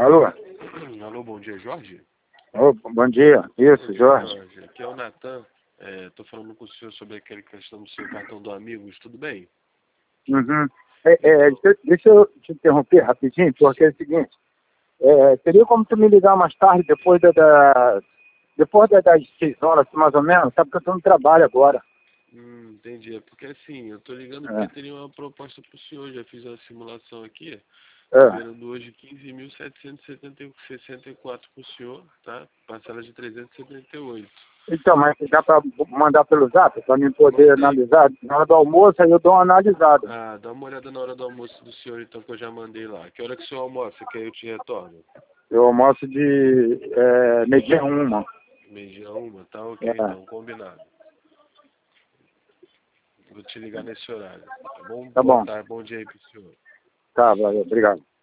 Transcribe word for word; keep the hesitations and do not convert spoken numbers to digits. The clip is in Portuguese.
Alô? Alô, bom dia, Jorge? Ô, bom dia. Isso, Jorge. Jorge, aqui é o Natan. Estou falando com o senhor sobre aquela questão do seu cartão do Amigos, tudo bem? Uhum. É, é, deixa, deixa eu te interromper rapidinho, porque é o seguinte, é, teria como tu me ligar mais tarde, depois da, da depois da, das seis horas, mais ou menos, sabe que eu estou no trabalho agora. Hum, entendi. É porque assim, eu estou ligando É, porque teria uma proposta para o senhor. Já fiz uma simulação aqui, é. liberando hoje quinze mil setecentos e sessenta e quatro para o senhor, tá? Parcela de trezentos e setenta e oito. Então, mas dá para mandar pelo zap, para mim poder Mandei. analisar? Na hora do almoço, aí eu dou uma analisada. Ah, dá uma olhada na hora do almoço do senhor, então, que eu já mandei lá. Que hora que o senhor almoça, que aí eu te retorno? Eu almoço de é, meio-dia uma. Meio-dia uma, tá ok, É, então, combinado. Vou te ligar nesse horário, tá bom? tá Boa bom. tarde, bom dia aí pro senhor. Tá, valeu, obrigado.